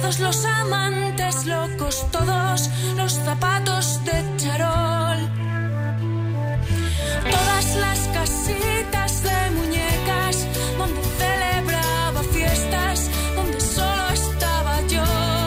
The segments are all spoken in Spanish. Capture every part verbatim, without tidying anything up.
todos los amantes locos, todos los zapatos de charol, todas las casitas de muñecas donde celebraba fiestas, donde solo estaba yo.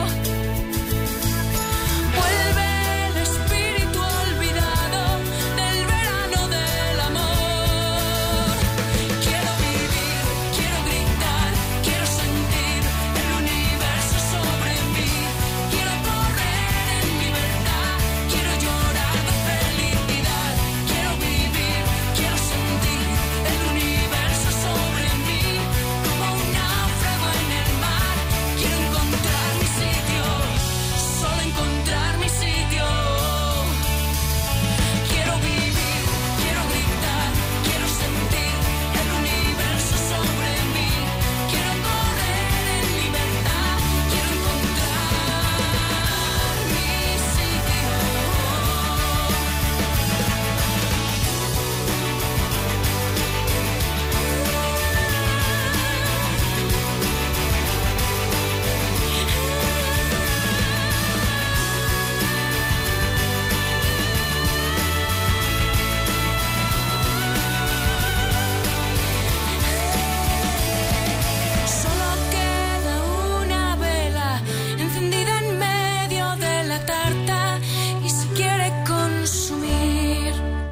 Vuelve el espíritu olvidado del verano del amor. Quiero vivir, quiero gritar, quiero sentir el universo sobre mí. Quiero correr en libertad, quiero llorar de felicidad. Quiero vivir, quiero sentir el universo sobre mí, como un náufrago en el mar. Quiero encontrar mi sitio, solo encontrar mi sitio. Quiero vivir, quiero gritar, quiero sentir el universo sobre mí. Quiero correr en libertad, quiero encontrar mi sitio. Solo queda una vela encendida en medio de la tarta y se quiere consumir.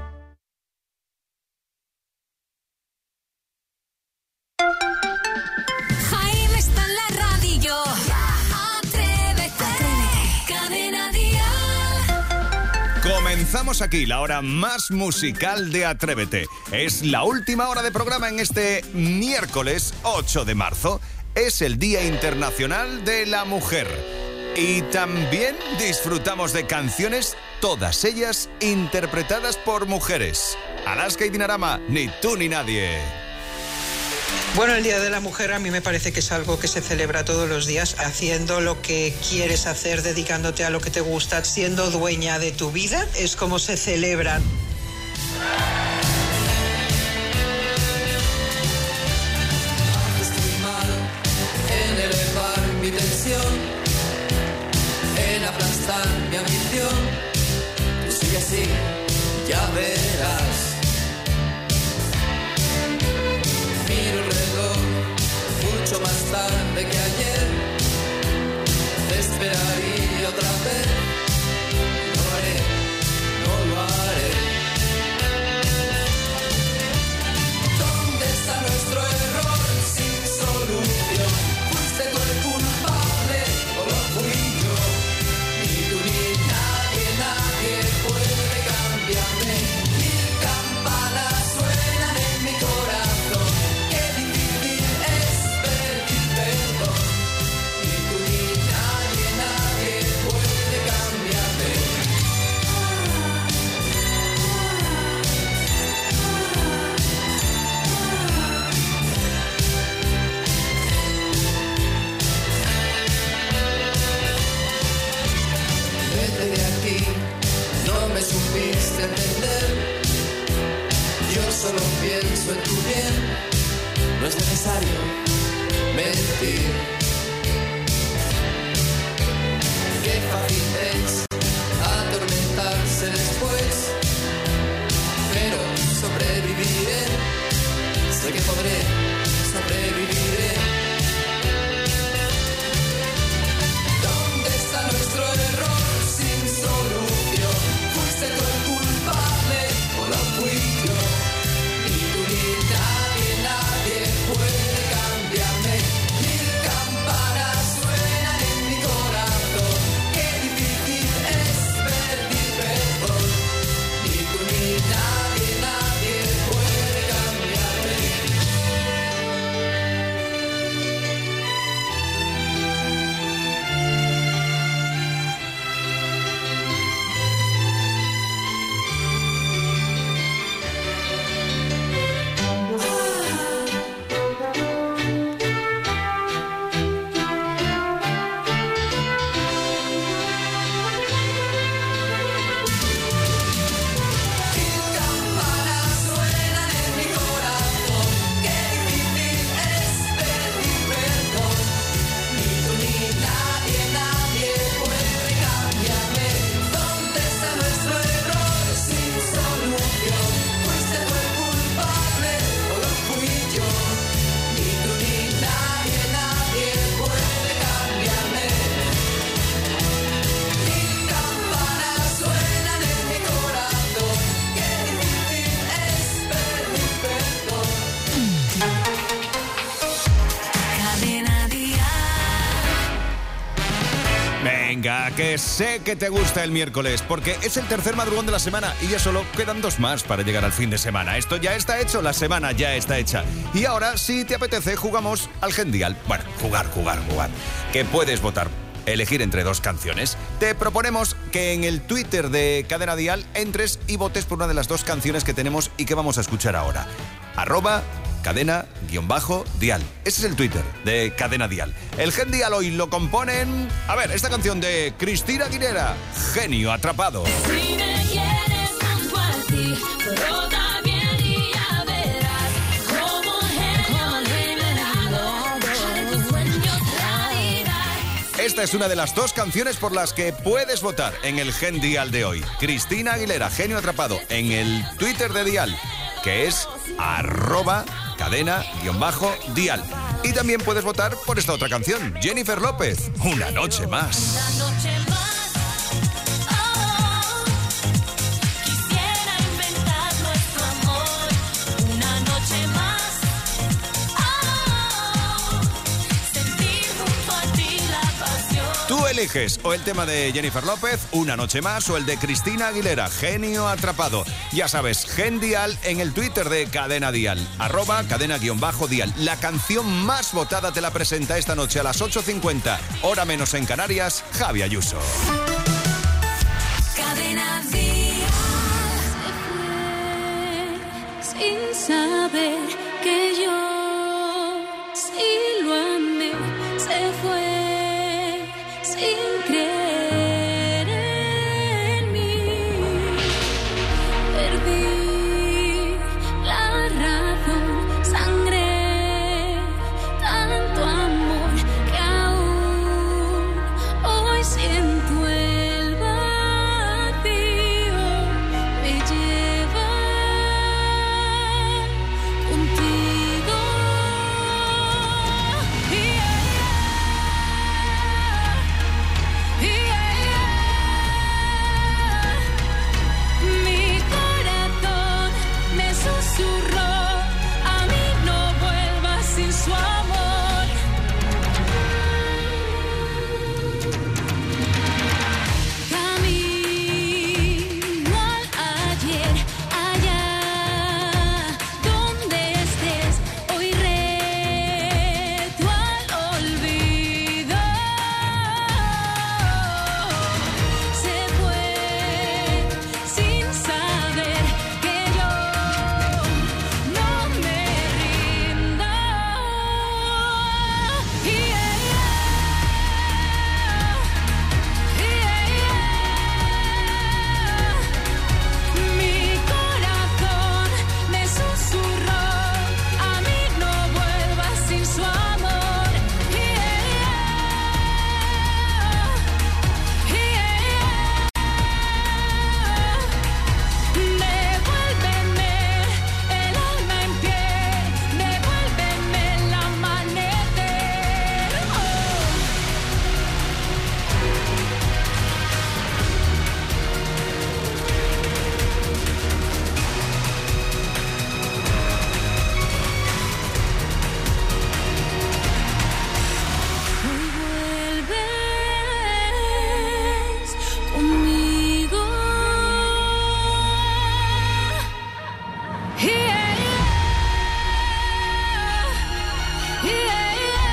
Jaime está en la radio. Atrévete. Cadena Dial. Comenzamos aquí la hora más musical de Atrévete. Es la última hora de programa en este miércoles ocho de marzo. Es el Día Internacional de la Mujer. Y también disfrutamos de canciones, todas ellas interpretadas por mujeres. Alaska y Dinarama, ni tú ni nadie. Bueno, el Día de la Mujer a mí me parece que es algo que se celebra todos los días, haciendo lo que quieres hacer, dedicándote a lo que te gusta, siendo dueña de tu vida, es como se celebra. Estoy mal en elevar mi tensión, en aplastar mi ambición. Tú sigue así, ya verás. Miro el reloj mucho más tarde que ayer. Te esperaría otra vez. No lo haré, no lo haré. ¿Dónde está nuestro error sin solución? ¿Fuiste tú el culpable o lo fui yo? Ni tú ni nadie, nadie puede cambiarme. Mil campanas suenan en mi corazón. Qué difícil es pedir perdón. Ni tú ni nadie, nadie puede cambiarme. Vete de aquí, no me supiste entender. Yo solo pienso en tu bien, no es necesario mentir. Qué fácil es atormentarse después, pero sobreviviré, sé que podré, sobreviviré. ¿Dónde está nuestro error sin solución? ¿Fuiste tú el culpable o lo fui yo? Ni tú ni nadie, nadie puede cambiarme. Mil campanas Venga, que sé que te gusta el miércoles, porque es el tercer madrugón de la semana y ya solo quedan dos más para llegar al fin de semana. Esto ya está hecho, la semana ya está hecha. Y ahora, si te apetece, jugamos al Gendial. Bueno, jugar, jugar, jugar. Que puedes votar, elegir entre dos canciones. Te proponemos que en el Twitter de Cadena Dial entres y votes por una de las dos canciones que tenemos y que vamos a escuchar ahora. Arroba Cadena-Dial. Ese es el Twitter de Cadena Dial. El Gendial hoy lo componen... A ver, esta canción de Cristina Aguilera, Genio Atrapado. Si me quieres junto a ti, brota bien y ya verás como genio liberado, haré tus sueños realidad. Esta es una de las dos canciones por las que puedes votar en el Gendial de hoy. Cristina Aguilera, Genio Atrapado, en el Twitter de Dial, que es arroba cadena-dial. Y también puedes votar por esta otra canción, Jennifer López, Una Noche Más. Una noche más, oh, quisiera inventar nuestro amor. Una noche más, oh, sentir junto a ti la pasión. Tú eliges o el tema de Jennifer López, Una Noche Más, o el de Cristina Aguilera, Genio Atrapado. Ya sabes, Gendial en el Twitter de Cadena Dial, arroba cadena-dial. La canción más votada te la presenta esta noche a las ocho cincuenta, hora menos en Canarias, Javi Ayuso. Cadena Dial. Se fue sin saber que yo sí lo amé. Se fue sin creer en mí. Perdí la razón, sangré tanto amor que aún hoy siento el vacío. Me lleva contigo. Yeah, yeah, yeah. Mi corazón me susurró, a mí no vuelvas sin su amor. Camino al ayer, allá donde estés, hoy reto al olvido. Se fue sin saber que yo no me rindo. Yeah, yeah, yeah. Mi corazón me susurró, a mí no vuelvas sin su amor. Yeah, yeah, devuélveme el alma en pie, devuélveme el amanecer. Hoy vuelves conmigo. Yeah, yeah,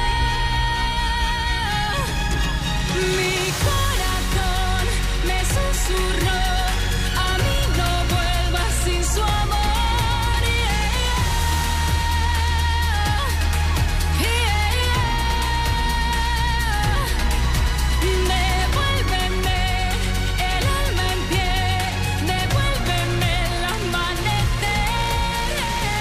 yeah. Mi corazón me susurró, a mí no vuelvas sin su amor. Yeah, yeah, yeah. Devuélveme el alma en pie, devuélveme el amanecer.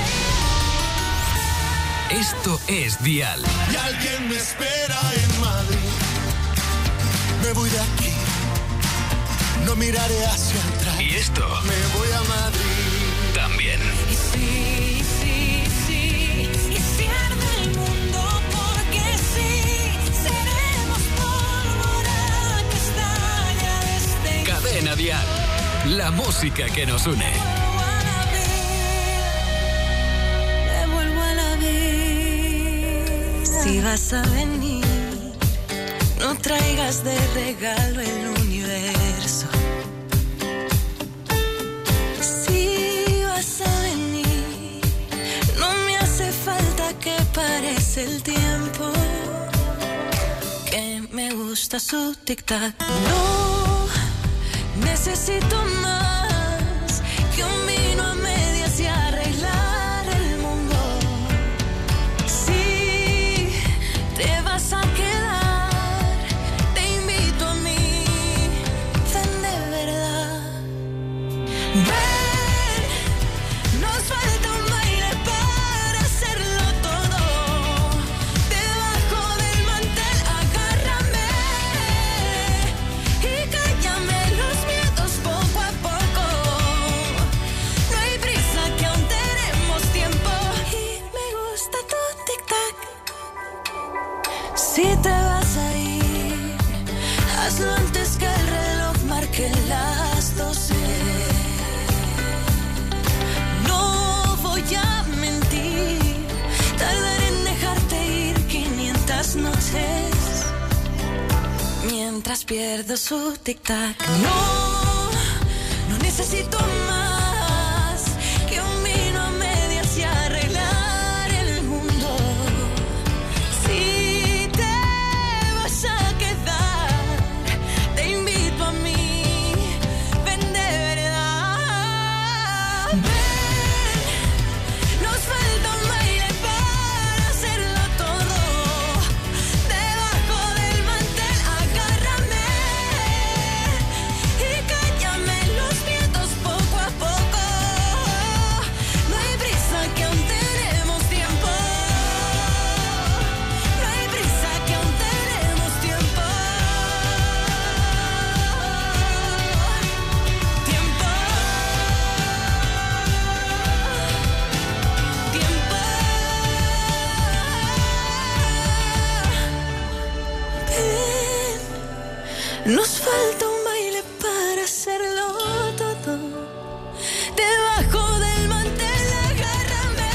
Esto es Dial. Y alguien me espera en Madrid. Me voy de aquí, no miraré hacia atrás. Y esto Me voy a Madrid. también. Y sí, sí, sí, y se arde el mundo porque sí, seremos pólvora que estalla desde Cadena Dial. La música que nos une. Me vuelvo a la vida. Si vas a venir, no no traigas de regalo el universo. Si vas a venir, no me hace falta que parece el tiempo, que me gusta su tic-tac. No necesito más que un vino a medias y arreglar el mundo. Si te vas a quedar, te invito a mí, ven de verdad. Ven, nos falta un baile para hacerlo todo. Debajo del mantel, agárrame y cállame los miedos poco a poco. No hay prisa que aún tenemos tiempo y me gusta tu tic-tac. Si te vas a ir, hazlo antes que el reloj marque las doce. No voy a mentir, tardaré en dejarte ir quinientas noches mientras pierdo su tic-tac. No, no necesito más que un vino a medias y arreglar el mundo. Si te vas a quedar, te invito a mí, ven de verdad. Ven, nos falta un baile para hacerlo todo. Debajo del mantel, agárrame y cállame los miedos poco a poco. No hay prisa que aún tenemos tiempo. No hay prisa que aún tenemos tiempo. Tiempo. Tiempo. Ven, nos falta un baile para hacerlo todo. Debajo del mantel, agárrame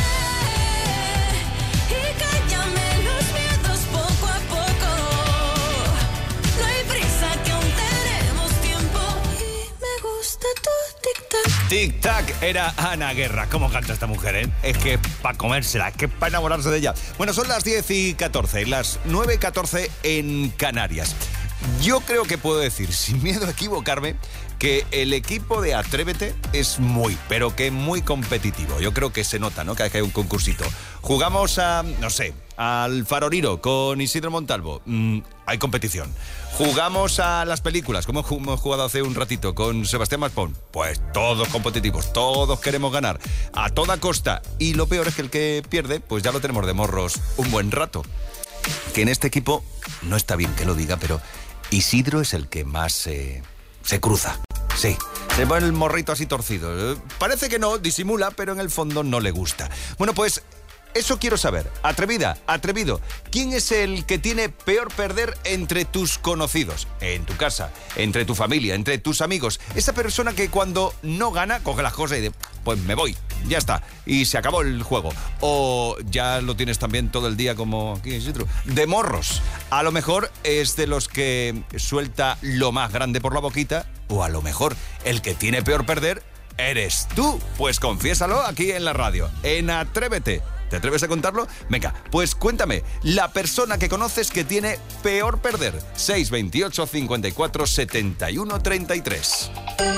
y cállame los miedos poco a poco. No hay prisa que aún tenemos tiempo y me gusta tu tic-tac. Tic-tac era Ana Guerra. ¿Cómo canta esta mujer, eh? Es que para comérsela, es que para enamorarse de ella. Bueno, son las diez y catorce, las nueve y catorce en Canarias. Yo creo que puedo decir, sin miedo a equivocarme, que el equipo de Atrévete es muy, pero que muy competitivo. Yo creo que se nota, ¿no? Cada vez que hay un concursito. Jugamos a, no sé, al Faroriro con Isidro Montalvo. Mm, hay competición. Jugamos a las películas, como hemos jugado hace un ratito con Sebastián Maspón. Pues todos competitivos, todos queremos ganar a toda costa. Y lo peor es que el que pierde, pues ya lo tenemos de morros un buen rato. Que en este equipo, no está bien que lo diga, pero Isidro es el que más eh, se cruza. Sí, se pone el morrito así torcido. Eh, Parece que no, disimula, pero en el fondo no le gusta. Bueno, pues eso quiero saber. Atrevida, atrevido, ¿quién es el que tiene peor perder entre tus conocidos? En tu casa, entre tu familia, entre tus amigos. Esa persona que cuando no gana, coge las cosas y dice, pues me voy, ya está, y se acabó el juego. O ya lo tienes también todo el día como aquí, Isidro, de morros. A lo mejor es de los que suelta lo más grande por la boquita, o a lo mejor el que tiene peor perder eres tú. Pues confiésalo aquí en la radio, en Atrévete. ¿Te atreves a contarlo? Venga, pues cuéntame, la persona que conoces que tiene peor perder. seis veintiocho, cincuenta y cuatro, setenta y uno, treinta y tres.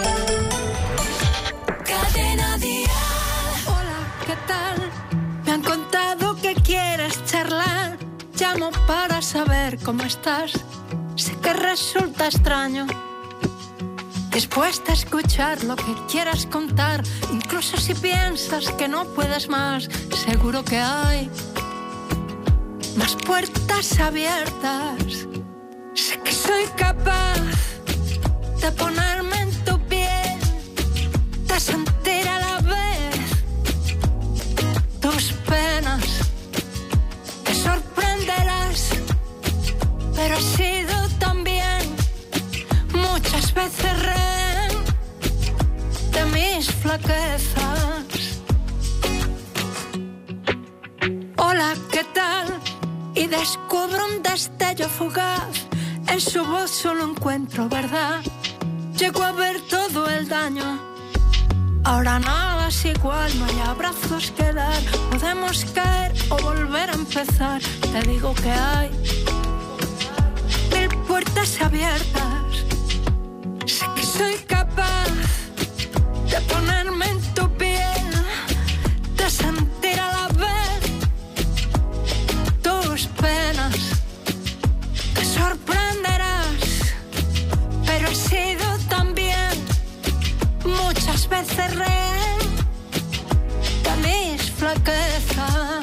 Cadena Dial. Hola, ¿qué tal? Me han contado que quieres charlar. Llamo para saber cómo estás. Sé que resulta extraño. Dispuesta a escuchar lo que quieras contar, incluso si piensas que no puedes más, seguro que hay más puertas abiertas. Sé que soy capaz de ponerme en tu piel, de sentir a la vez tus penas. Te sorprenderás, pero he sido también muchas veces rehén de mis flaquezas. Hola, ¿qué tal? Y descubro un destello fugaz En su voz solo encuentro verdad. Llego a ver todo el daño. Ahora nada es igual, no hay abrazos que dar. Podemos caer o volver a empezar. Te digo que hay mil puertas abiertas. Sé que soy capaz de ponerme en tu piel, de sentir a la vez tus penas. Te sorprenderás, pero he sido también muchas veces rehén de mis flaquezas.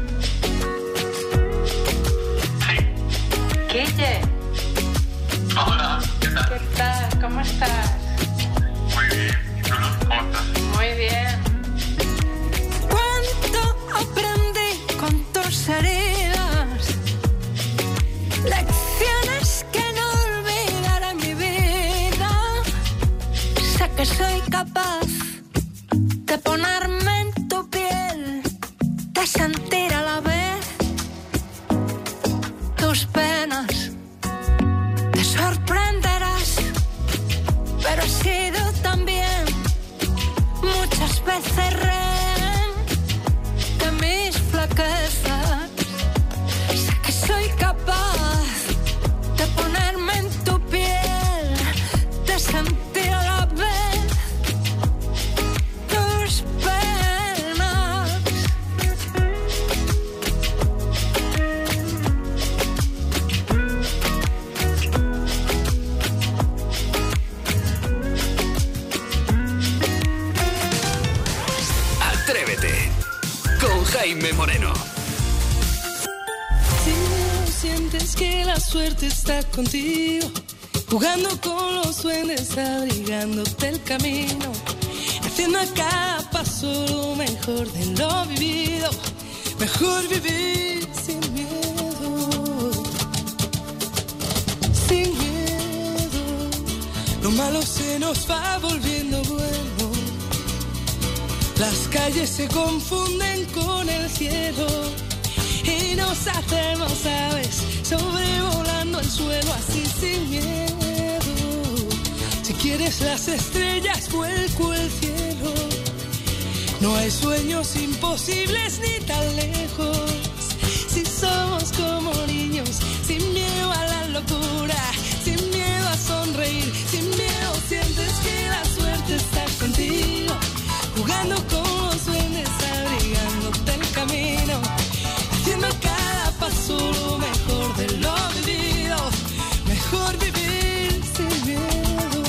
Guille. Hola, ¿qué tal? ¿Qué tal? ¿Cómo estás? Muy bien, ¿y tú, Luz? ¿Cómo estás? Muy bien. ¿Cuánto aprendí con tus heridas? Lecciones que no olvidaré en mi vida. Sé que soy capaz de ponerme en tu piel, de sentir a la vez tus penas. Te sorprenderás, pero he sido también muchas veces rehén de mis flaquezas. Sé que soy capaz de ponerme en tu piel, de sentir a la vez tus penas. Atrévete con Jaime Moreno. Si sientes que la suerte está contigo, jugando con los duendes, abrigándote el camino, haciendo a cada paso lo mejor de lo vivido. Mejor vivir sin miedo, sin miedo. Lo malo se nos va volviendo bueno. Las calles se confunden con el cielo y nos hacemos aves sobrevolando el suelo así sin miedo. Si quieres las estrellas, vuelco el cielo. No hay sueños imposibles ni tan lejos. Si somos como niños, sin miedo a la locura, sin miedo a sonreír, sin miedo sientes que la suerte está contigo, jugando con los duendes, abrigándote el camino, haciendo cada paso lo mejor de lo vivido. Mejor vivir sin miedo,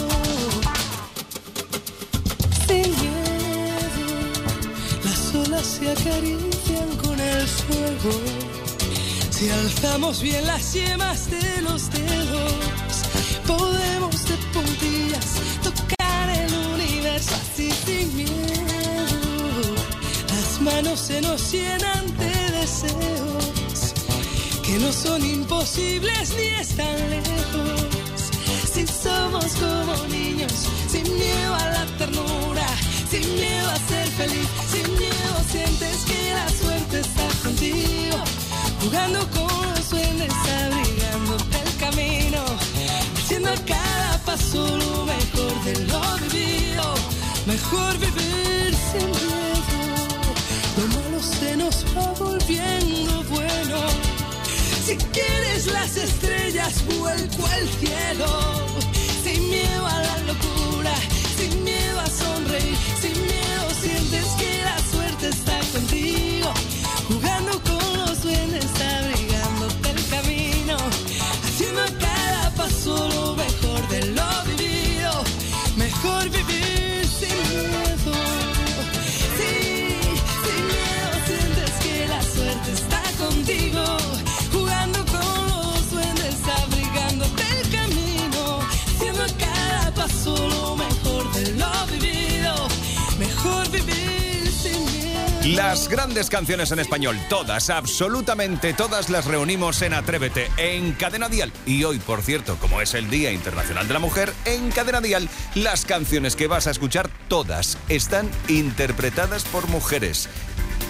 sin miedo. Las olas se acarician con el fuego. Si alzamos bien las yemas de los dedos, podemos de puntillas tocar el universo así sin miedo. Las manos se nos llenan de deseos que no son imposibles ni están lejos. Si somos como niños, sin miedo a la ternura, sin miedo a ser feliz, sin miedo sientes que la suerte está contigo, jugando con los duendes, abrigándote el camino, haciendo a cada paso lo mejor de lo vivido. Mejor vivir sin miedo. Lo malo se nos va volviendo bueno. Si quieres las estrellas, vuelco al cielo. Sin miedo a la locura, sin miedo a sonreír, sin miedo sientes que la suerte está contigo, jugando con los duendes, abrigándote el camino, haciendo a cada paso lo mejor de lo vivido. Mejor vivir sin miedo. Sí, sin miedo sientes que la suerte está contigo, jugando con los duendes, abrigándote el camino, haciendo a cada paso lo mejor de lo vivido. Mejor vivir sin miedo. Las grandes canciones en español, todas, absolutamente todas, las reunimos en Atrévete, en Cadena Dial. Y hoy, por cierto, como es el Día Internacional de la Mujer, en Cadena Dial, las canciones que vas a escuchar, todas, están interpretadas por mujeres.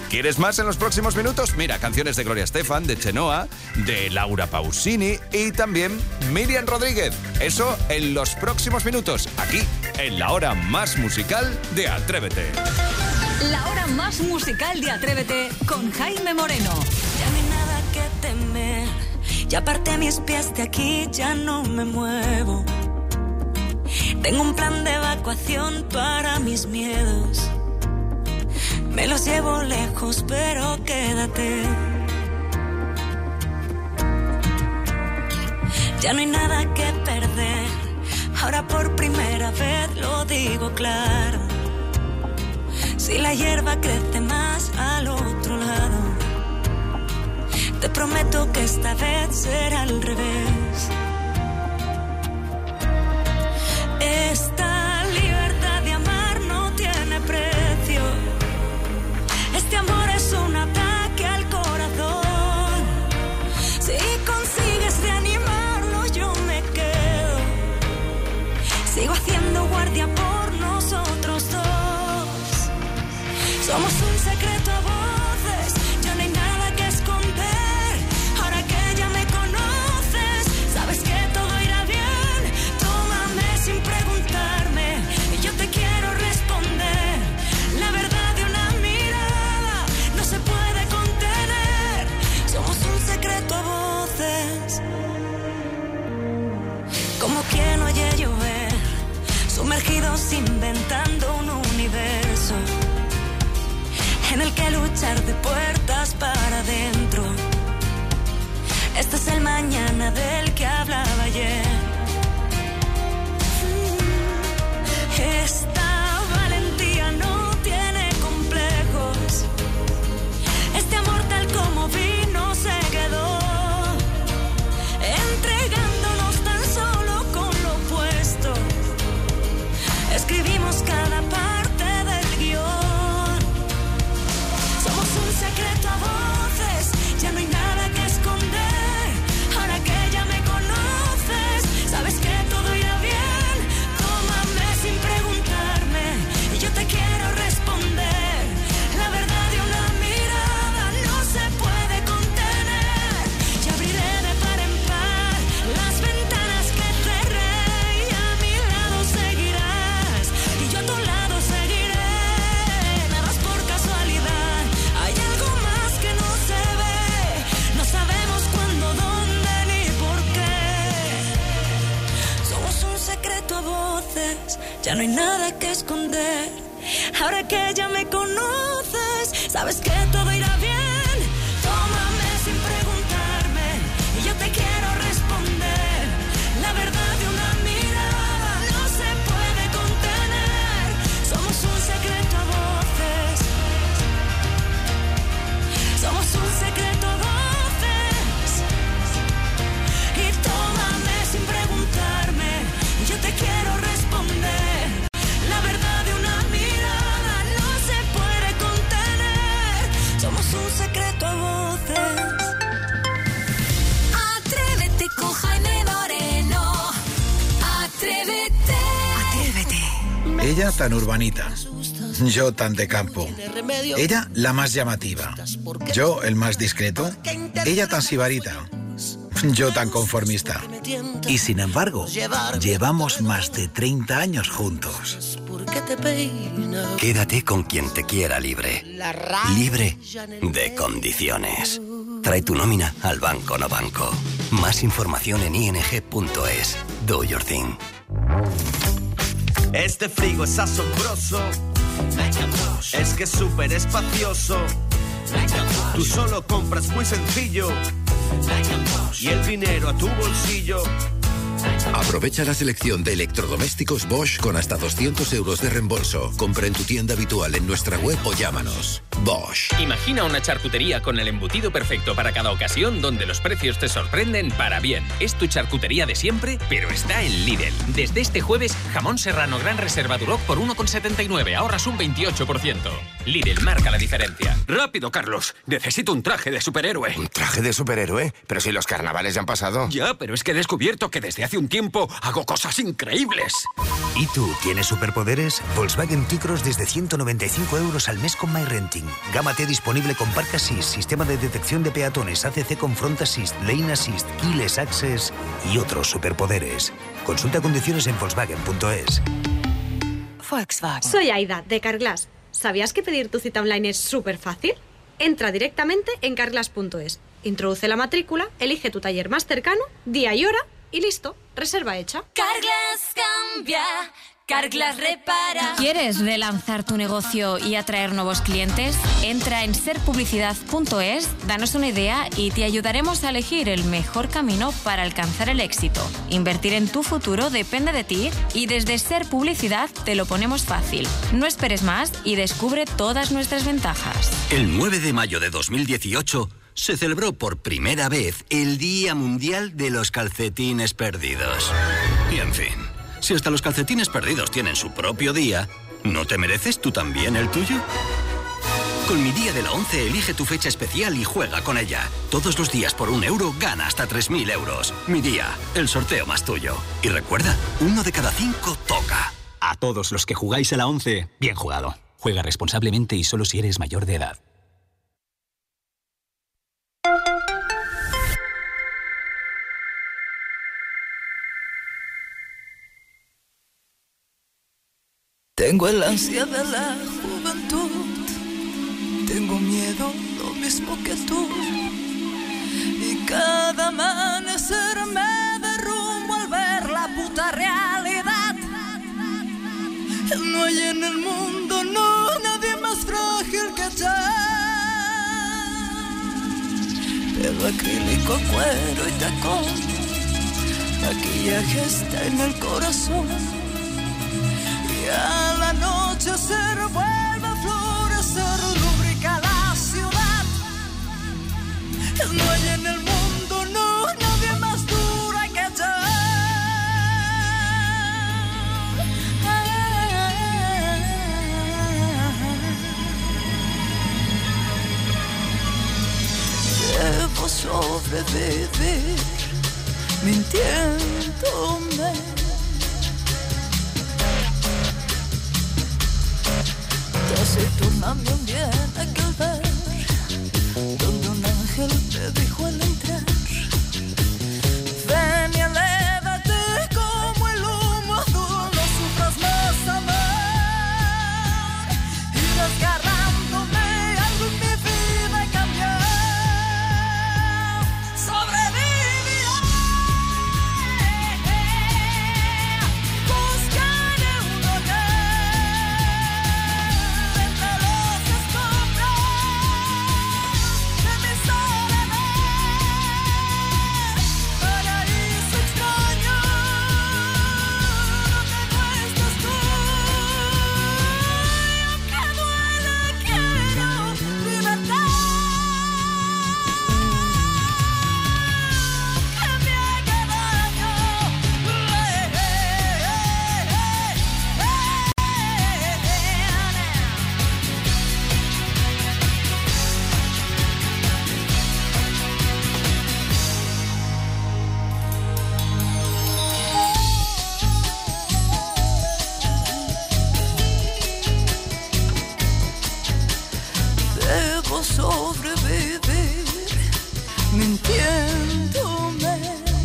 ¿Quieres más en los próximos minutos? Mira, canciones de Gloria Estefan, de Chenoa, de Laura Pausini y también Miriam Rodríguez. Eso en los próximos minutos, aquí, en la hora más musical de Atrévete. La hora más musical de Atrévete con Jaime Moreno. Ya no hay nada que temer, ya aparté mis pies de aquí, ya no me muevo. Tengo un plan de evacuación para mis miedos. Me los llevo lejos, pero quédate. Ya no hay nada que perder, ahora por primera vez lo digo claro. Si la hierba crece más al otro lado, te prometo que esta vez será al revés. Esta libertad de amar no tiene precio. Este amor es un ataque al corazón. Si consigues reanimarlo, yo me quedo. Sigo haciendo guardia por nosotros dos. Somos un secreto a voces, ya no hay nada que esconder. Ahora que ya me conoces, sabes que todo irá bien. Tómame sin preguntarme, y yo te quiero responder. La verdad de una mirada no se puede contener. Somos un secreto a voces. Como quien oye llover, sumergidos inventando un universo en el que luchar de puertas para adentro. Este es el mañana del que hablaba ayer. Esta valentía no tiene complejos. Este amor tal como vino se quedó, entregándonos tan solo con lo opuesto. Escribimos cada parte del guión. Somos un secreto a voces, ya no hay nada que esconder. Ahora que ya me conoces, sabes que todo irá bien. Tómame sin preguntarme, y yo te quiero responder. La verdad de una mirada no se puede contener. Y abriré de par en par las ventanas que cerré, y a mi lado seguirás, y yo a tu lado seguiré. Nada es por casualidad, hay algo más que no se ve. No sabemos cuándo, dónde ni por qué. Somos un secreto a voces, ya no hay nada que esconder. Ahora que ya me conoces, sabes que todo irá bien. Tómame sin preguntarme, y yo te quiero responder. La verdad de una mirada no se puede contener. Somos un secreto a voces. Somos un secreto a voces. Y tómame sin preguntarme, y yo te quiero responder. La verdad de una mirada no se puede contener. Somos un secreto a voces. Atrévete con Jaime Moreno. Atrévete. Atrévete. Ella tan urbanita, yo tan de campo. Ella la más llamativa, yo el más discreto. Ella tan sibarita, yo tan conformista. Y sin embargo, llevamos más de treinta años juntos. Quédate con quien te quiera libre. Libre de condiciones. Trae tu nómina al Banco No Banco. Más información en i n g punto es. Do your thing. Este frigo es asombroso, es que es súper espacioso. Tú solo compras muy sencillo y el dinero a tu bolsillo. Aprovecha la selección de electrodomésticos Bosch con hasta doscientos euros de reembolso. Compra en tu tienda habitual en nuestra web o llámanos. Bosch. Imagina una charcutería con el embutido perfecto para cada ocasión, donde los precios te sorprenden para bien. Es tu charcutería de siempre, pero está en Lidl. Desde este jueves, jamón serrano Gran Reserva Duroc por uno con setenta y nueve, ahorras un veintiocho por ciento. Lidl marca la diferencia. Rápido, Carlos. Necesito un traje de superhéroe. ¿Un traje de superhéroe? Pero si los carnavales ya han pasado. Ya, pero es que he descubierto que desde hace hace un tiempo hago cosas increíbles. ¿Y tú tienes superpoderes? Volkswagen T-Cross desde ciento noventa y cinco euros al mes con MyRenting. Gama T disponible con Park Assist, sistema de detección de peatones, A C C con Front Assist, Lane Assist, Keyless Access y otros superpoderes. Consulta condiciones en Volkswagen punto es. Volkswagen. Soy Aida, de Carglass. ¿Sabías que pedir tu cita online es súper fácil? Entra directamente en carglass punto es. Introduce la matrícula, elige tu taller más cercano, día y hora y listo, reserva hecha. Carglass cambia, Carglass repara. ¿Quieres relanzar tu negocio y atraer nuevos clientes? Entra en ser publicidad punto es, danos una idea y te ayudaremos a elegir el mejor camino para alcanzar el éxito. Invertir en tu futuro depende de ti y desde Ser Publicidad te lo ponemos fácil. No esperes más y descubre todas nuestras ventajas. El nueve de mayo de dos mil dieciocho se celebró por primera vez el Día Mundial de los Calcetines Perdidos. Y en fin, si hasta los calcetines perdidos tienen su propio día, ¿no te mereces tú también el tuyo? Con Mi Día de la once elige tu fecha especial y juega con ella. Todos los días por un euro gana hasta tres mil euros. Mi Día, el sorteo más tuyo. Y recuerda, uno de cada cinco toca. A todos los que jugáis a la once, bien jugado. Juega responsablemente y solo si eres mayor de edad. Tengo el ansia de la juventud, tengo miedo lo mismo que tú, y cada amanecer me derrumbo al ver la puta realidad. No hay en el mundo, no, nadie más frágil que yo. Pelo acrílico, cuero y tacón, maquillaje está en el corazón. A la noche se vuelve a florecer, lubrica la ciudad. No hay en el mundo, no, nadie más dura que yo. Debo sobrevivir mintiéndome. Taciturna un bien aquel ver, donde un ángel me dijo al entrar: ven y elévate como el humo azul, no sufras más amor. Y desgarrándome algo en mi vida cambió. Sobreviviré, buscaré un hogar. Sobrevivir mintiéndome.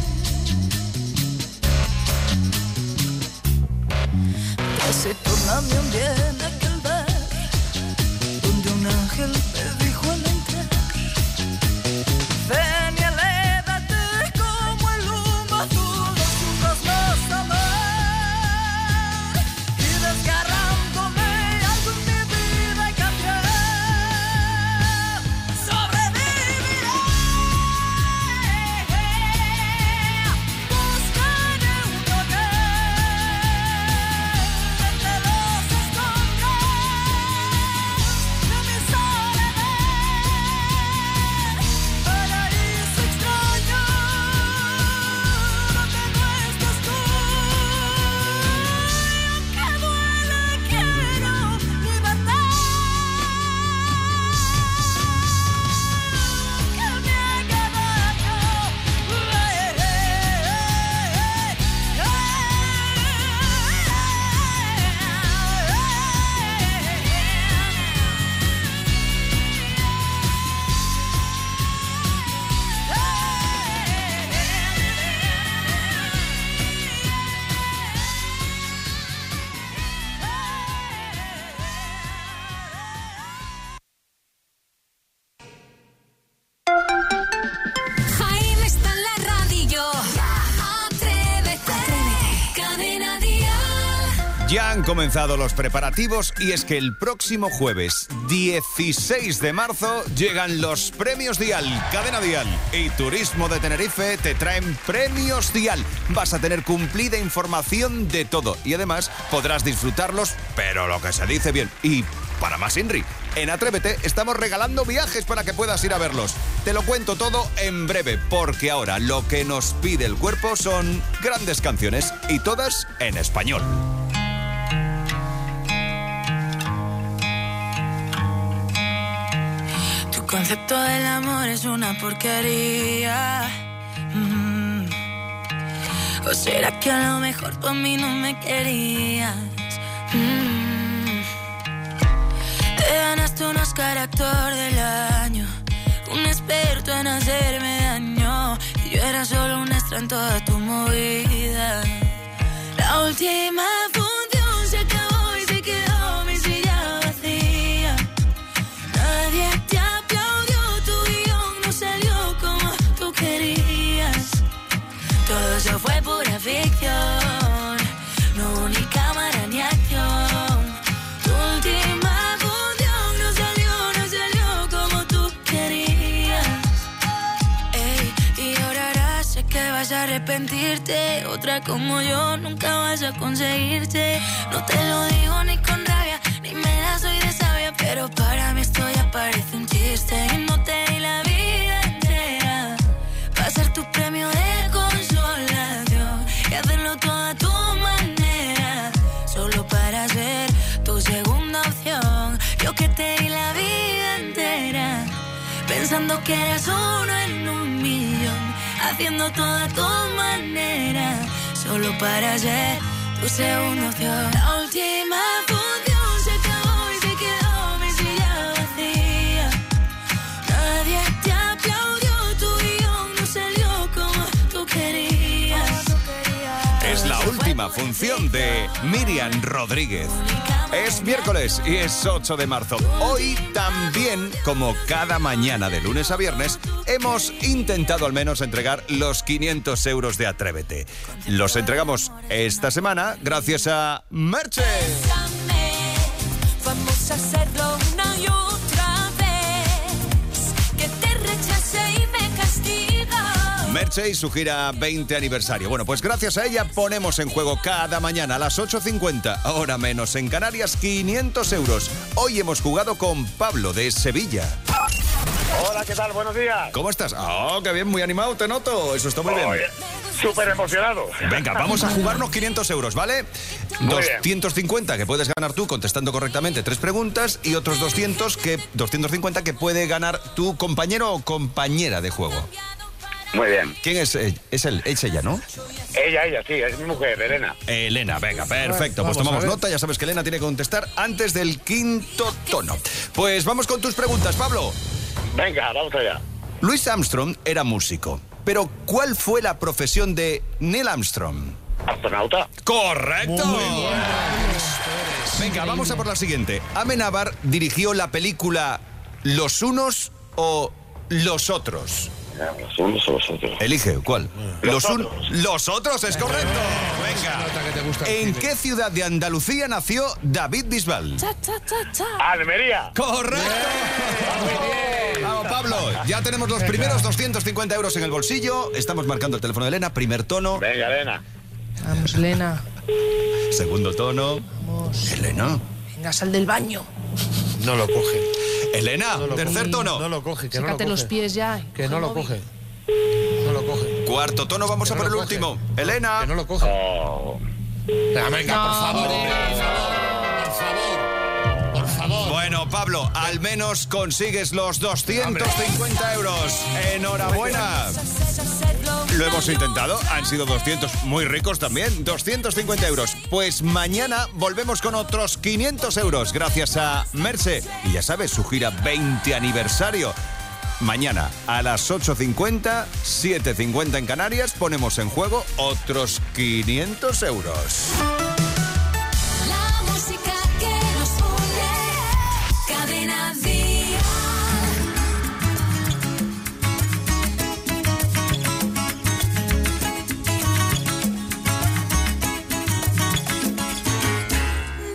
Taciturna un bien aquel ver, donde un ángel me dijo al entrar: ven y elévate como el humo azul, no sufras más amor. Y desgarrándome algo en mi vida cambió. Soledad. Ya han comenzado los preparativos y es que el próximo jueves dieciséis de marzo llegan los premios Dial, Cadena Dial y Turismo de Tenerife te traen premios Dial. Vas a tener cumplida información de todo y además podrás disfrutarlos, pero lo que se dice bien. Y para más Inri, en Atrévete estamos regalando viajes para que puedas ir a verlos. Te lo cuento todo en breve, porque ahora lo que nos pide el cuerpo son grandes canciones y todas en español. Tu concepto del amor es una porquería. Mm. ¿O será que a lo mejor tú a mí no me querías? Mm. Te ganaste un Oscar actor del año, un experto en hacerme daño, y yo era solo un extra en toda tu movida. La última función se acabó y se quedó mi silla vacía. Nadie te aplaudió, tu guión no salió como tú querías. Todo eso fue pura ficción, no hubo ni cámara ni acción. Tu última vas a arrepentirte, otra como yo nunca vas a conseguirte. No te lo digo ni con rabia, ni me la soy de sabia, pero para mí esto ya parece un chiste. Y no te di la vida entera va a ser tu premio de consolación y hacerlo todo a tu manera, solo para ser tu segunda opción. Yo que te di la vida entera pensando que eras uno en un millón, haciendo toda tu manera, solo para ser tu segunda opción. La última función se acabó y se quedó mi silla vacía. Nadie te aplaudió, tu guión no salió como tú querías. Es la última función de Miriam Rodríguez. Es miércoles y es ocho de marzo. Hoy también, como cada mañana de lunes a viernes, hemos intentado al menos entregar los quinientos euros de Atrévete. Los entregamos esta semana gracias a Merche. Vamos a hacerlo una y otra vez, que te rechace y me castiga. Merche y su gira veinte aniversario. Bueno, pues gracias a ella ponemos en juego cada mañana a las ocho cincuenta, ahora menos en Canarias, quinientos euros. Hoy hemos jugado con Pablo de Sevilla. Hola, ¿qué tal? Buenos días. ¿Cómo estás? Oh, qué bien, muy animado, te noto. Eso está muy bien. Súper emocionado. Venga, vamos a jugarnos quinientos euros, ¿vale? Muy doscientos cincuenta que puedes ganar tú contestando correctamente tres preguntas y otros doscientos, que, doscientos cincuenta que puede ganar tu compañero o compañera de juego. Muy bien. ¿Quién es? Es, él, es ella, ¿no? Ella, ella, sí, es mi mujer, Elena. Elena, venga, perfecto. Pues tomamos nota, ya sabes que Elena tiene que contestar antes del quinto tono. Pues vamos con tus preguntas, Pablo. Venga, vamos allá. Louis Armstrong era músico, pero ¿cuál fue la profesión de Neil Armstrong? Astronauta. ¡Correcto! Muy bien. Venga, vamos a por la siguiente. Amenábar dirigió la película Los Unos o Los Otros. Los unos o los otros. Elige, ¿cuál? Los, los, un... otros. los otros, es correcto. Venga. ¿En qué ciudad de Andalucía nació David Bisbal? Cha, cha, cha, cha. Almería. Correcto. Vamos, Pablo. Ya tenemos los primeros doscientos cincuenta euros en el bolsillo. Estamos marcando el teléfono de Elena. Primer tono. Venga, Elena. Vamos, Elena. Segundo tono. Vamos. Elena. Venga, sal del baño. No lo coge. Elena, no tercer coge. tono. No lo coge, que Sécate no lo coge. los pies ya. Que no lo coge. No lo coge. Cuarto tono, vamos Que a no por el lo coge. último. Elena. Que no lo coge. Oh. Venga, venga, No, por favor, hombre. por favor, por favor, por favor. Bueno, Pablo, al menos consigues los doscientos cincuenta euros. Enhorabuena. Lo hemos intentado, han sido doscientos, muy ricos también, doscientos cincuenta euros. Pues mañana volvemos con otros quinientos euros gracias a Merce. Y ya sabes, su gira veinte aniversario. Mañana a las ocho cincuenta, siete cincuenta en Canarias, ponemos en juego otros quinientos euros. La música que nos une, Cadena Dial.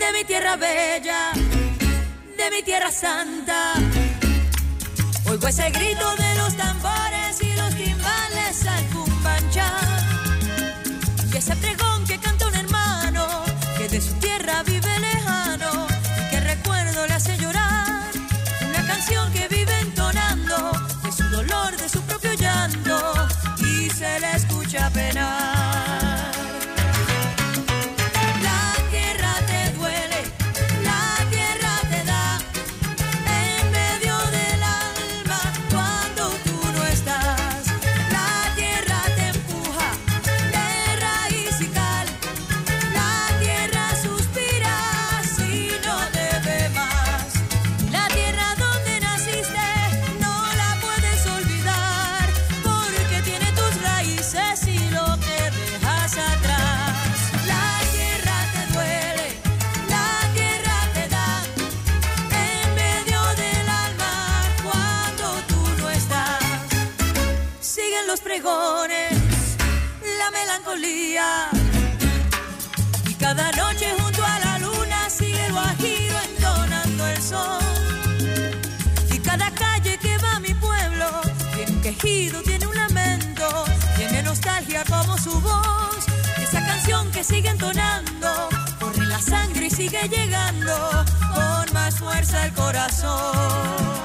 de mi tierra bella, de mi tierra santa. Oigo ese grito de los tambores y los timbales al cumbancha. Y ese pregón que canta un hermano que de su tierra vive lejano y que recuerdo le hace llorar. Una canción que vive entonando de su dolor, de su propio llanto y se le escucha penar. La melancolía y cada noche junto a la luna sigue el guajiro entonando el son. Y cada calle que va a mi pueblo tiene un quejido, tiene un lamento, tiene nostalgia como su voz. Esa canción que sigue entonando corre la sangre y sigue llegando con más fuerza al corazón.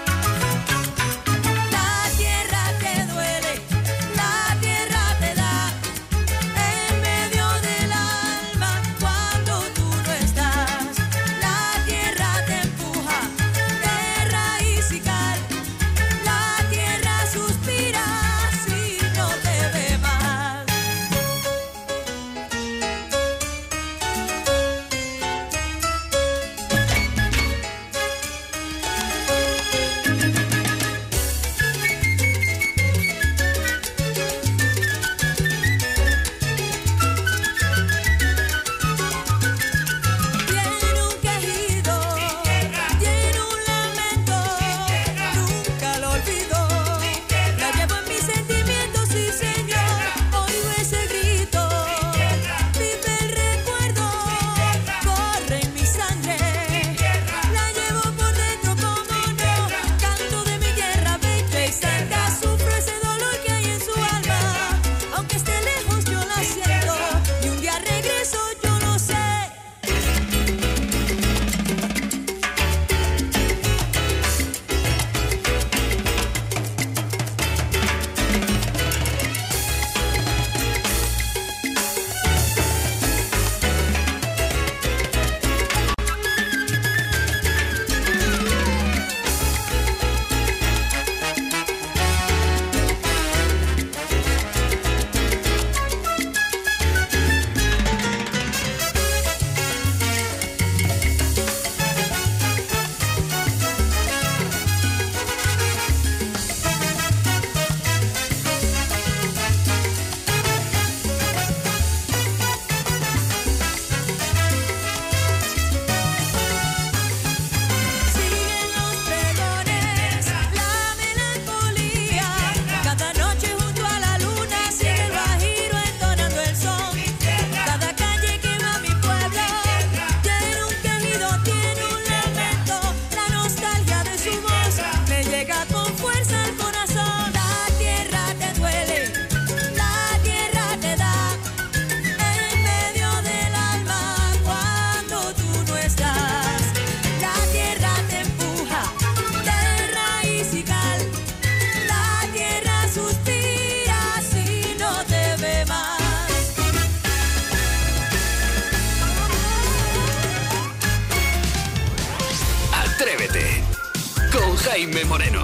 Jaime Moreno.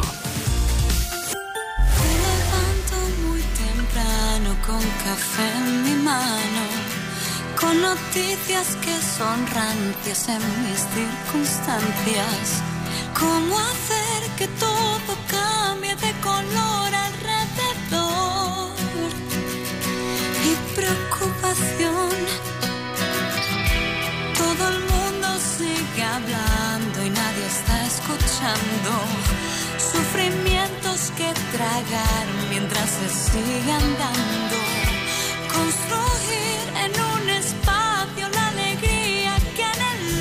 Me levanto muy temprano con café en mi mano, con noticias que son rancias en mis circunstancias. ¿Cómo hacer que todo cambie de color alrededor? Y preocupación. Todo el mundo sigue hablando y nadie está escuchando. Sufrimientos que tragar mientras se sigue andando. Construir en un espacio la alegría que en el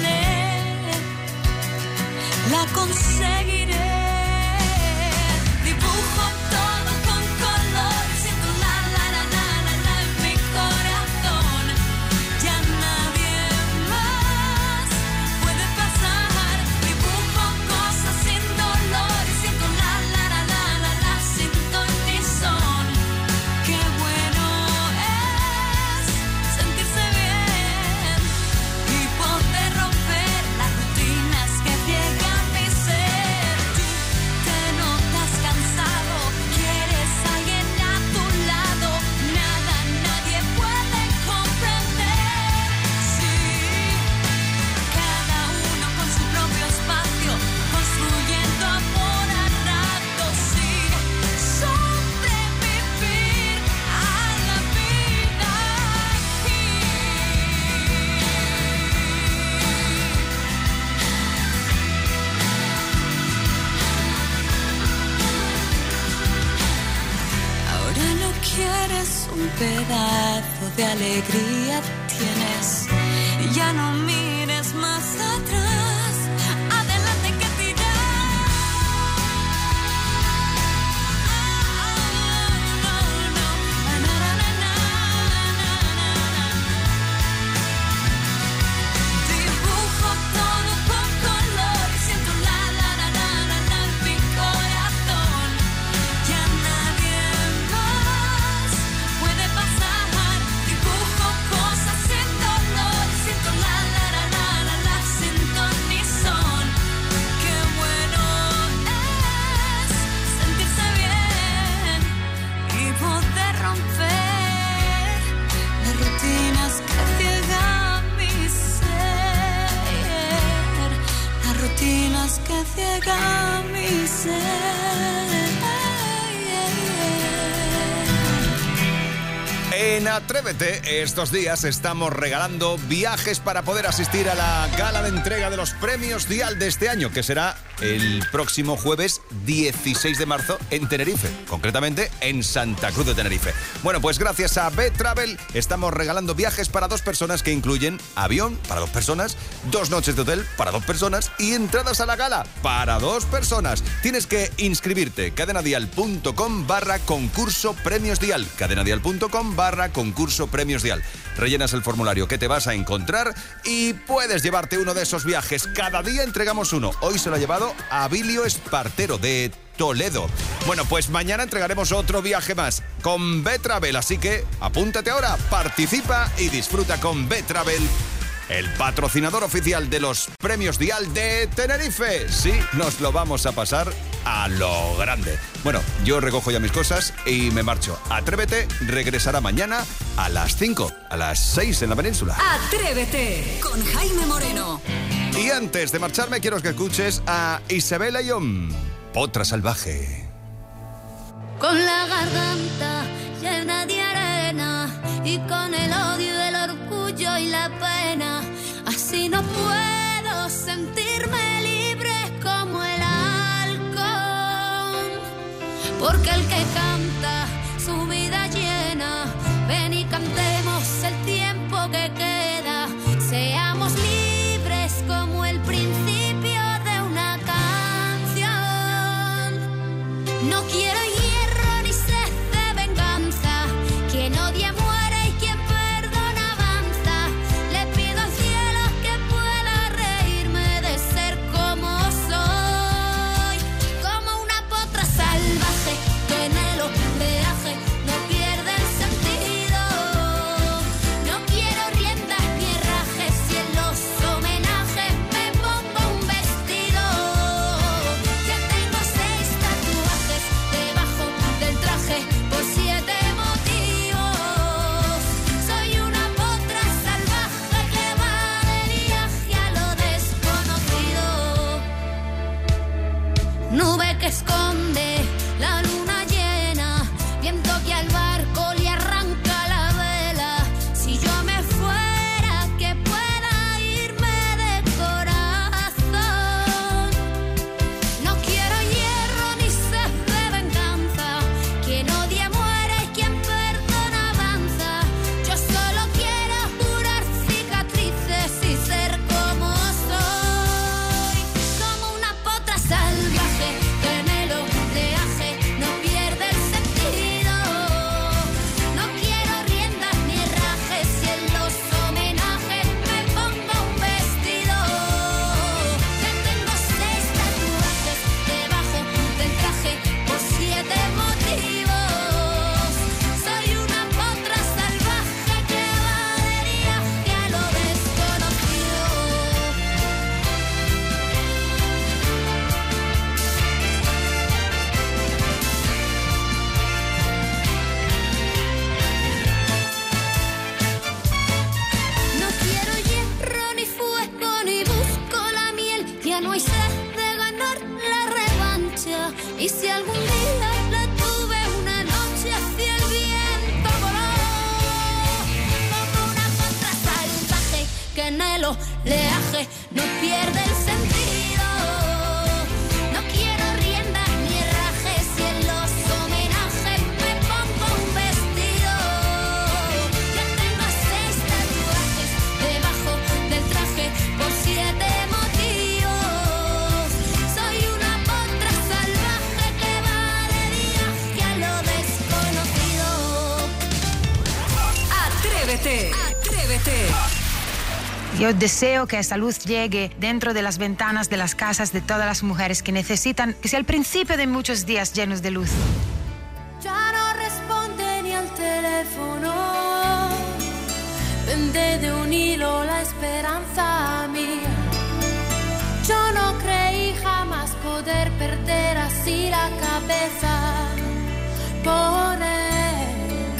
seguiré. Dibujo todo con color, siento la la la la la la en mi corazón. Ya nadie más puede pasar. Dibujo cosas sin dolor, siento la la la la la la sin ton ni son. Qué bueno es sentirse bien y poder romper las rutinas que ciegan mi ser. Tú te notas cansado, quieres a alguien a tu lado. Nada, nadie puede comprender. Sí, cada uno con su propio espacio, construyendo amor a ratos. Sí, sobrevivir a la vida aquí. Ahora no quieres un pedazo de alegría, tienes. Ya no mires más atrás, adelante que tirar. No, no, na, na, na, na, na, na. Dibujo todo con color, siento la la la la la la en mi corazón. Ya nadie más puede pasar. Dibujo cosas sin dolor, siento la la la la la la sin ton ni son. Qué bueno es sentirse bien y poder romper las rutinas que ciegan mi ser. Las rutinas que ciegan mi ser. En Atrévete, estos días estamos regalando viajes para poder asistir a la gala de entrega de los premios Dial de este año, que será el próximo jueves dieciséis de marzo en Tenerife, concretamente en Santa Cruz de Tenerife. Bueno, pues gracias a B-Travel estamos regalando viajes para dos personas que incluyen avión para dos personas, dos noches de hotel para dos personas y entradas a la gala para dos personas. Tienes que inscribirte, cadenadial.com barra concurso premios Dial, cadenadial.com barra concurso premios Dial. Rellenas el formulario que te vas a encontrar y puedes llevarte uno de esos viajes. Cada día entregamos uno. Hoy se lo ha llevado Abilio Espartero de Toledo. Bueno, pues mañana entregaremos otro viaje más con B-Travel, así que apúntate ahora, participa y disfruta con B-Travel, el patrocinador oficial de los premios Dial de Tenerife. Sí, nos lo vamos a pasar a lo grande. Bueno, yo recojo ya mis cosas y me marcho. Atrévete regresará mañana a las cinco, a las seis en la península. Atrévete con Jaime Moreno. Y antes de marcharme quiero que escuches a Isabel Ayón, Potra Salvaje. Con la garganta llena de arena y con el odio, el orgullo y la pena, así no puedo sentirme libre como el halcón. Porque el que canta su vida llena, ven y cantemos el tiempo que queda, seamos libres como el principio de una canción. No quiero hierro ni sed de venganza, quien odia muere y quien perdona avanza. Le pido al cielo que pueda reírme de ser como soy, como una potra salvaje que en el oleaje no pierde el sentido. No quiero riendas ni herrajes y en los homenajes me pongo un vestido. Ya tengo seis tatuajes debajo del traje por siete motivos. Soy una potra salvaje que va de viaje a lo desconocido. Nube que esconde la luna llena, viento que al barco le arranca la vela. Si yo me fuera, que pueda irme de corazón. No quiero hierro ni sed de venganza, quien odia muere y quien perdona avanza. Yo solo quiero curar cicatrices y ser como soy, como una potra salvaje salvaje no pierde el sentido. No quiero riendas ni rajes y en los homenajes me pongo un vestido. Ya tengo seis tatuajes debajo del traje por siete motivos. Soy una potra salvaje que va de viaje a lo desconocido. Atrévete, atrévete. Yo deseo que esa luz llegue dentro de las ventanas de las casas de todas las mujeres que necesitan, que sea el principio de muchos días llenos de luz. Ya no responde ni al teléfono. Pende de un hilo la esperanza mía. Yo no creí jamás poder perder así la cabeza por él.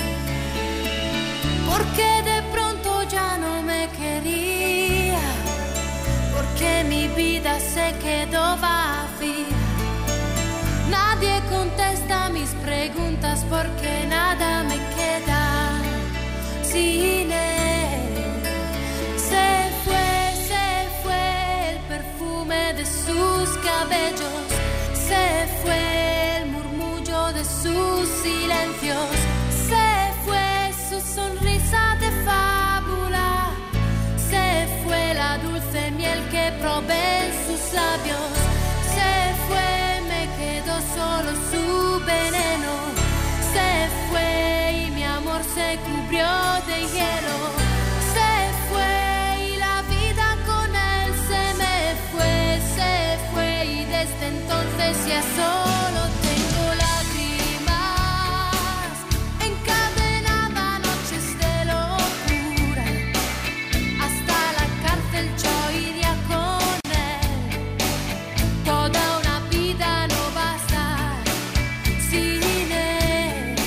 Porque de pronto ya no me quería. Porque mi vida se quedó vacía. Nadie contesta mis preguntas porque nada me queda sin él. Se fue, se fue el perfume de sus cabellos. Se fue el murmullo de sus silencios. Se fue su sonrisa de fábula. Se fue la dulce miel que probé en sus labios. Se fue, me quedó solo su veneno. Se fue y mi amor se cubrió de hielo. Se fue y la vida con él se me fue. Se fue y desde entonces ya solo tengo lágrimas. Encadenada noches de locura. Hasta la cárcel yo iría con él. Toda una vida no basta sin él.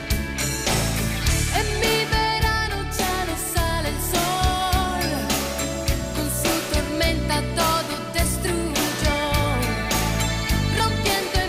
En mi verano ya no sale el sol. Con su tormenta todo destruyó. Rompiendo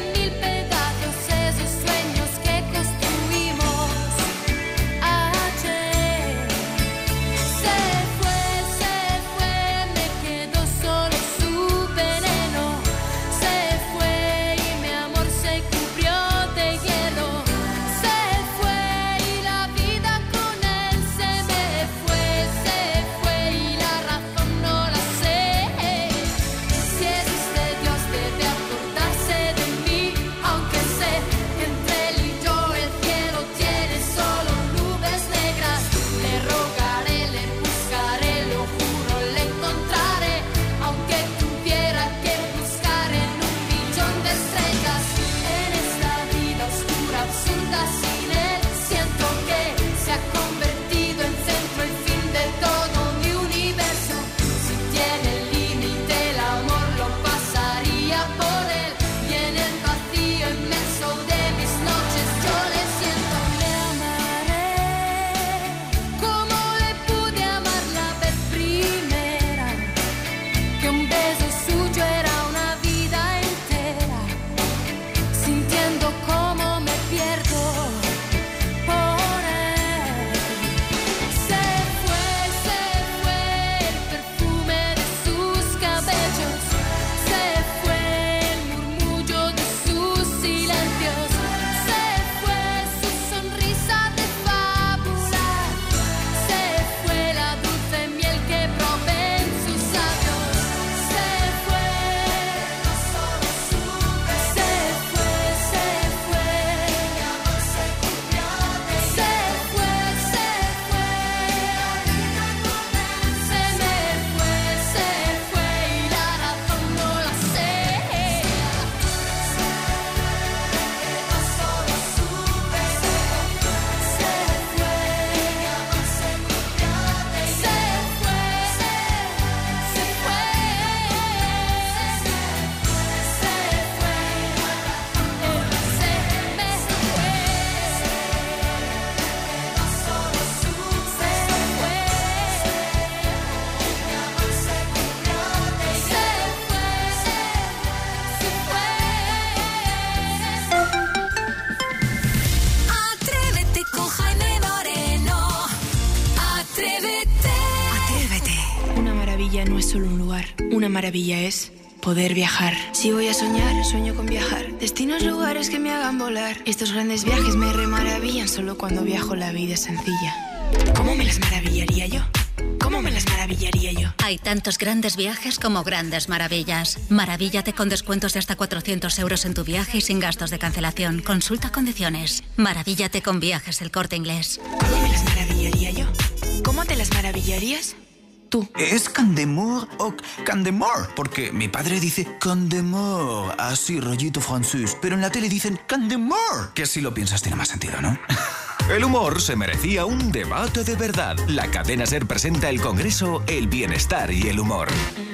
Una maravilla es poder viajar. Si voy a soñar, sueño con viajar. Destinos, lugares que me hagan volar. Estos grandes viajes me remaravillan. Solo cuando viajo la vida es sencilla. ¿Cómo me las maravillaría yo? ¿Cómo me las maravillaría yo? Hay tantos grandes viajes como grandes maravillas. Maravíllate con descuentos de hasta cuatrocientos euros en tu viaje y sin gastos de cancelación. Consulta condiciones. Maravíllate con Viajes El Corte Inglés. ¿Cómo me las maravillaría yo? ¿Cómo te las maravillarías? Tú. ¿Es Candemore o Candemore? Porque mi padre dice Candemore, así rollito francés. Pero en la tele dicen Candemore, que si lo piensas tiene más sentido, ¿no? El humor se merecía un debate de verdad. La cadena SER presenta el Congreso El Bienestar y el Humor.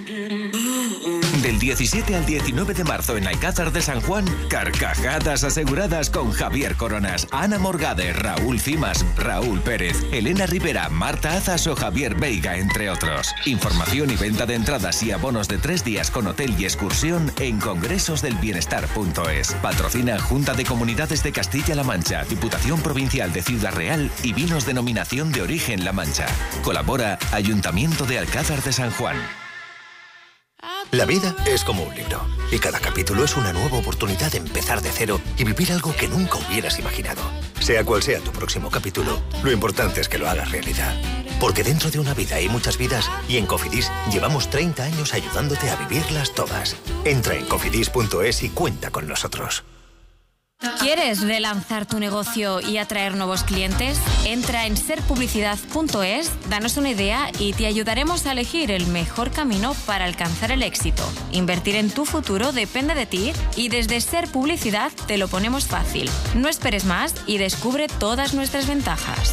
Del diecisiete al diecinueve de marzo en Alcázar de San Juan, carcajadas aseguradas con Javier Coronas, Ana Morgade, Raúl Cimas, Raúl Pérez, Elena Rivera, Marta Azas o Javier Veiga, entre otros. Información y venta de entradas y abonos de tres días con hotel y excursión en congresos del bienestar punto es. Patrocina Junta de Comunidades de Castilla-La Mancha, Diputación Provincial de Ciudad Real y Vinos Denominación de Origen La Mancha. Colabora Ayuntamiento de Alcázar de San Juan. La vida es como un libro y cada capítulo es una nueva oportunidad de empezar de cero y vivir algo que nunca hubieras imaginado. Sea cual sea tu próximo capítulo, lo importante es que lo hagas realidad. Porque dentro de una vida hay muchas vidas y en Cofidis llevamos treinta años ayudándote a vivirlas todas. Entra en cofidis punto es y cuenta con nosotros. ¿Quieres relanzar tu negocio y atraer nuevos clientes? Entra en ser publicidad punto es, danos una idea y te ayudaremos a elegir el mejor camino para alcanzar el éxito. Invertir en tu futuro depende de ti y desde Ser Publicidad te lo ponemos fácil. No esperes más y descubre todas nuestras ventajas.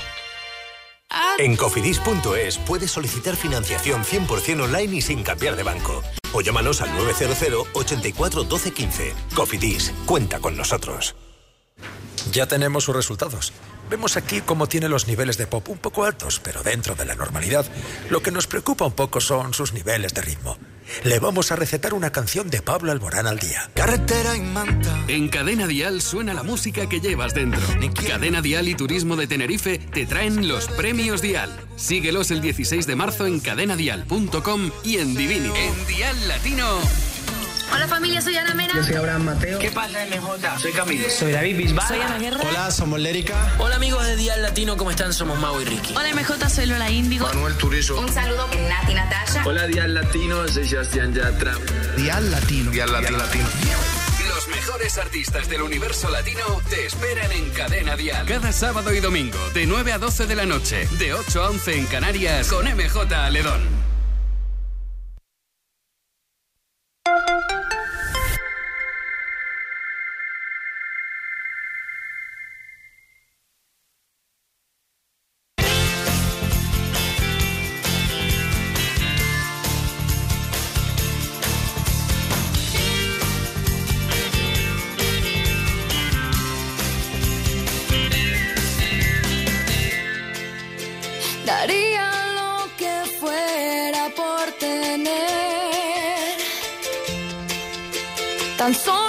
En cofidis punto es puedes solicitar financiación cien por ciento online y sin cambiar de banco. O llámanos al nueve cero cero, ochenta y cuatro, doce, quince. Cofidis, cuenta con nosotros. Ya tenemos sus resultados. Vemos aquí cómo tiene los niveles de pop un poco altos, pero dentro de la normalidad. Lo que nos preocupa un poco son sus niveles de ritmo. Le vamos a recetar una canción de Pablo Alborán al día. Carretera y manta. En Cadena Dial suena la música que llevas dentro. Cadena Dial y Turismo de Tenerife te traen los premios Dial. Síguelos el dieciséis de marzo en cadena dial punto com y en Divinity. En Dial Latino. Hola familia, soy Ana Mena. Yo soy Abraham Mateo. ¿Qué pasa, M J? Soy Camilo. Soy David Bisbal. Soy Ana Guerra. Hola, somos Lérica. Hola amigos de Dial Latino, ¿cómo están? Somos Mau y Ricky. Hola M J, soy Lola Índigo. Manuel Turizo. Un saludo, Nati Natasha. Hola Dial Latino, soy Sebastián Yatra. Dial Latino. Dial Latino. Latino. Los mejores artistas del universo latino te esperan en Cadena Dial. Cada sábado y domingo, de nueve a doce de la noche, de ocho a once en Canarias, con M J Aledón. Daría lo que fuera por tener tan solo